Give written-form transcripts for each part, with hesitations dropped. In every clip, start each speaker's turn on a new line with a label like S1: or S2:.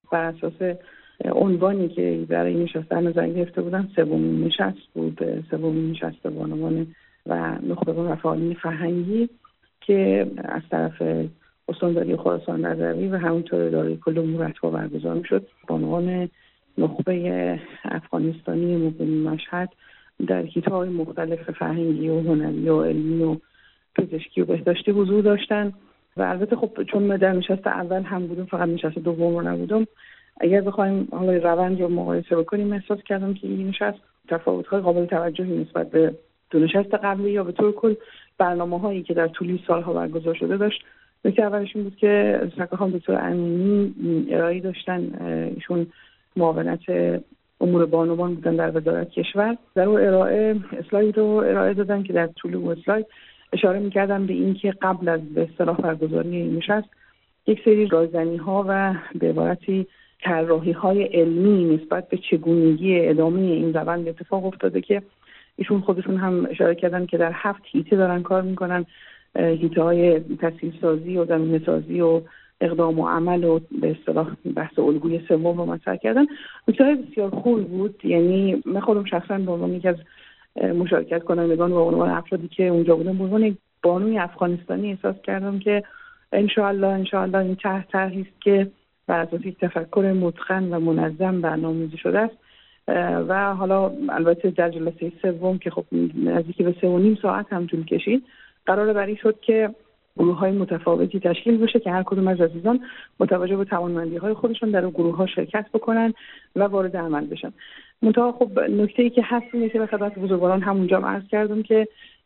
S1: بر اساس عنوانی که برای این نشست در نظر گرفته بودن سومین نشست بود، سومین نشست بانوان و نخبگان و فعالین فرهنگی که از طرف استانداری خراسان رضوی و همینطور اداره کل امور اتباع برگزار می‌شد. بانوان نخبه افغانستانی مقیم مشهد در حیطه‌های مختلف فرهنگی و هنری و علمی و پزشکی و بهداشتی حضور داشتن و البته خب چون در نشست اول هم بودم، فقط نشست دوم رو نبودم، اگر بخوایم حالا روند رو مقایسه بکنیم احساس کردم که این نشست تفاوت‌های قابل توجهی نسبت به دو نشست قبلی یا به طور کل برنامه‌هایی که در طول سال‌ها برگزار شده داشت. نکته اولش این بود که سرکار دکتر امینی ارائه داشتن، ایشون معاونت امور بانوان بودن در وزارت کشور، در اون ارائه اسلاید رو ارائه دادن که در طول اون اسلاید اشاره می‌کردن به این که قبل از به اصطلاح برگزاری این نشست یک سری رایزنی‌ها و به عبارتی طراحی‌های علمی نسبت به چگونگی ادامه این روند اتفاق افتاده که ایشون خودشون هم اشاره کردن که در 7 حیطه دارن کار میکنن، حیطه‌های تسهیل سازی و زمینه‌سازی و اقدام و عمل و به اصطلاح بحث الگوی سوم رو مطرح کردن. نکته بسیار خوبی بود، یعنی من خودم شخصا به عنوان یکی از مشارکت کنندگان و عنوان افرادی که اونجا بودم به عنوان بانوی افغانستانی احساس کردم که ان شاء الله این طرحی است که بر اساس یک تفکر متقن و منظم برنامه‌ریزی شده است و حالا البته در جلسه سوم که خب نزدیک به 3.5 ساعت هم طول کشید، قرار بر این شد که گروه‌های متفاوتی تشکیل بشه که هر کدوم از عزیزان متوجه به توانمندی‌های خودشون در اون گروه‌ها شرکت بکنن و وارد عمل بشن. منتها خب نکته‌ای که هست اینه که به خدمت بزرگواران همونجا عرض کردم که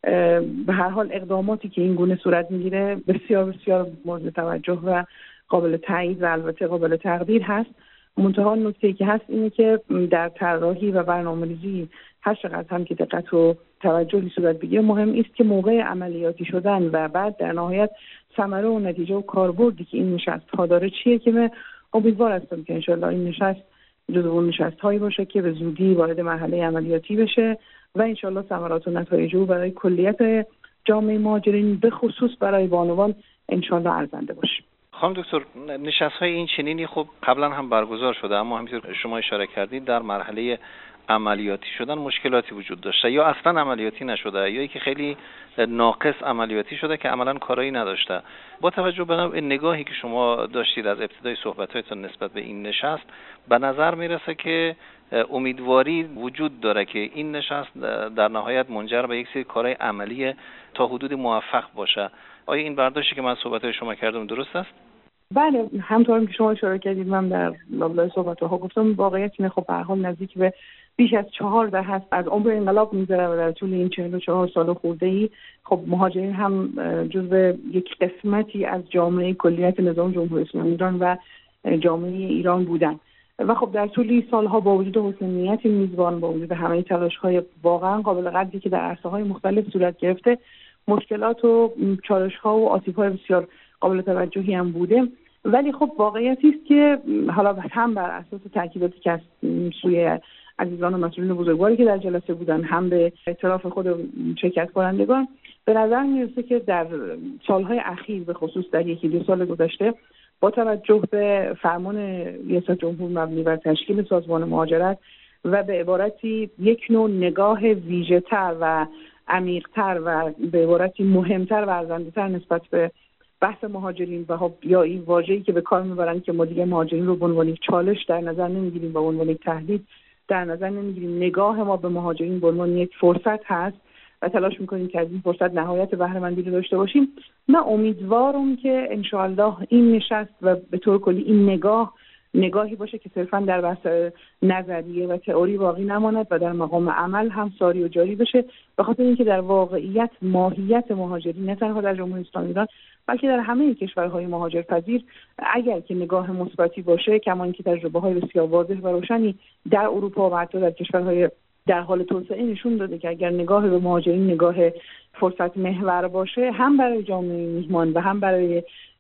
S1: به هر حال اقداماتی که این گونه صورت میگیره بسیار بسیار مورد توجه و قابل تایید و البته قابل تقدیر هست. منتها نکته‌ای که هست اینه که در طراحی و برنامه‌ریزی هر چقدر هم که دقت و توجهی صورت بگیره، مهم است که موقع عملیاتی شدن و بعد در نهایت ثمره و نتیجه و کاربردی که این نشست‌ها داره چیه که من امیدوار هستم که انشالله این نشست جزو اون نشست‌هایی باشه که به زودی وارد مرحله عملیاتی بشه و انشالله ثمرات و نتایج او برای کلیت جامعه مهاجرین به خصوص برای بانوان انشالله ارزنده باشه.
S2: خانم دکتر، نشست‌های این چنینی خب قبلا هم برگزار شده، اما همینطور شما اشاره کردید در مرحله عملیاتی شدن مشکلاتی وجود داشته یا اصلا عملیاتی نشده یا اینکه خیلی ناقص عملیاتی شده که عملا کارایی نداشته. با توجه به نگاهی که شما داشتید از ابتدای صحبت‌هایتون نسبت به این نشست، به نظر میرسه که امیدواری وجود داره که این نشست در نهایت منجر به یک سری کارهای عملی تا حدود موفق باشه. آیا این برداشتی که من صحبت‌های شما کردم درست است؟
S1: بله، همونطور که شما اشاره کردید من در لابلای صحبت‌ها گفتم، واقعیت اینه خب به هر حال نزدیک به بیش از 4 دهه است از عمر انقلاب می‌گذره و در طول این 44 سال خورده‌ای خب مهاجرین هم جزو یک قسمتی از جامعه کلیت نظام جمهوری اسلامی ایران و جامعه ایران بودن و خب در طول این سال‌ها با وجود حسن نیت میزبان، با وجود همه تلاش‌های واقعا قابل قدری که در عرصه‌های مختلف صورت گرفته، مشکلات و چالش‌ها و آسیب‌های بسیار قابل توجهی هم بوده، ولی خب واقعیتی است که حالا هم بر اساس تاکیداتی که از سوی عزیزان و مسئولین بزرگواری که در جلسه بودن، هم به اعتراف خود شرکت کنندگان، به نظر میرسه که در سالهای اخیر به خصوص در 1-2 سال گذشته با توجه به فرمان ریاست جمهور مبنی بر تشکیل سازمان مهاجرت و به عبارتی یک نوع نگاه ویژه‌تر و عمیق‌تر و به عبارتی مهمتر و ارزنده‌تر نسبت به بحث مهاجرین و یا این واژه‌ای که به کار میبرن که ما دیگه مهاجرین رو به عنوان یک چالش در نظر نمیگیریم، به عنوان یک تهدید در نظر نمیگیریم، نگاه ما به مهاجرین به عنوان یک فرصت هست و تلاش میکنیم که از این فرصت نهایت بهره‌مندی رو داشته باشیم. من امیدوارم که انشاءالله این نشست و به طور کلی این نگاهی باشه که صرفا در بحث نظریه و تئوری باقی نماند و در مقام عمل هم ساری و جاری بشه، به خاطر اینکه در واقعیت ماهیت مهاجرین نه تنها در جمهوری اسلامی ایران بلکه در همه کشورهای مهاجرپذیر اگر که نگاه مثبتی باشه، کما اینکه تجربه‌های بسیار واضح و روشنی در اروپا و حتی در کشورهای در حال توسعه نشون داده که اگر نگاه به مهاجرین نگاه فرصت محور باشه، هم برای جامعه میهمان و هم برای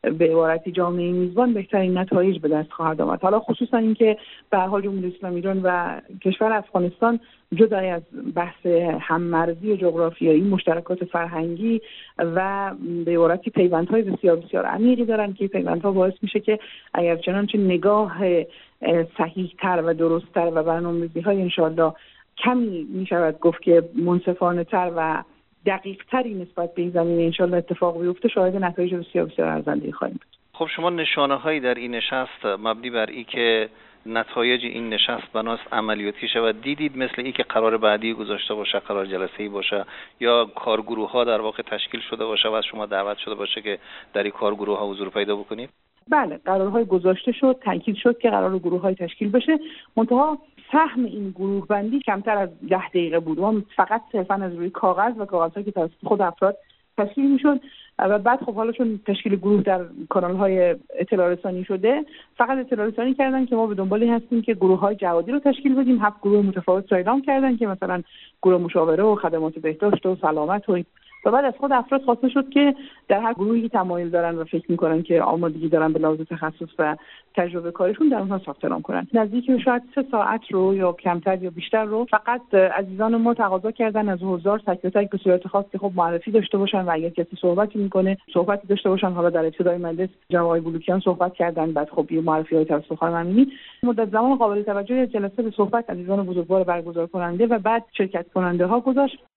S1: به عبارتی جامعه میزبان بهترین نتایج به دست خواهد آمد. حالا خصوصا اینکه به هر حال جمهوری اسلامی ایران و کشور افغانستان جدای از بحث هم‌مرزی و جغرافیایی، مشترکات فرهنگی و به عبارتی پیوندهای بسیار بسیار عمیقی دارن که پیوندها باعث میشه که اگر چنانچه نگاه صحیح‌تر و درست‌تر و برنامه‌ریزی‌های انشاءالله کمی میشود گفت که منصفانه‌تر و دقیق‌تری نسبت به این زمینه انشاءالله اتفاق بیفته، شاهد نتایج بسیار بسیار ارزنده خواهیم بود.
S2: خب شما نشانه‌هایی در این نشست مبنی بر این که نتایج این نشست بناست عملیاتی شود دیدید؟ مثل این که قرار بعدی گذاشته باشه، قرار جلسه‌ای باشه یا کارگروه‌ها در واقع تشکیل شده باشه و از شما دعوت شده باشه که در این کارگروه‌ها حضور پیدا بکنید؟
S1: بله، قرارهای گذاشته شد، تاکید شد که قرار گروه‌های تشکیل بشه. منتها سهم این گروه بندی کمتر از 10 دقیقه بود. ما فقط صرفاً از روی کاغذ و کاغذهایی که توسط خود افراد تشکیل میشد و بعد خب حالا چون تشکیل گروه در کانال‌های اطلاع رسانی شده، فقط اطلاع رسانی کردن که ما به دنبال این هستیم که گروه‌های جهادی رو تشکیل بدیم. 7 گروه متفاوت رو اعلام کردن که مثلا گروه مشاوره و خدمات بهداشت و سلامت و بعد از خود افراد خواسته شد که در هر گروهی تمایل دارن و فکر می‌کنن که آمادگی دارن به لحاظ تخصص و تجربه کارشون در اونها ثبت نام کنن. نزدیک شاید 3 ساعت رو یا کمتر یا بیشتر رو فقط عزیزان ما تقاضا کردن از حضار تک به تک به صورت خاص که خب معرفی داشته باشن و اگر کسی صحبتی می‌کنه صحبتی داشته باشن. حالا در ابتدای مجلس جناب آقای بلوکیان صحبت کردن، بعد خب یه معرفی‌های توسط خانم امینی. مدت زمان قابل توجهی از جلسه به صحبت عزیزان بزرگوار برگزار کننده و بعد شرکت کننده ها گذاشت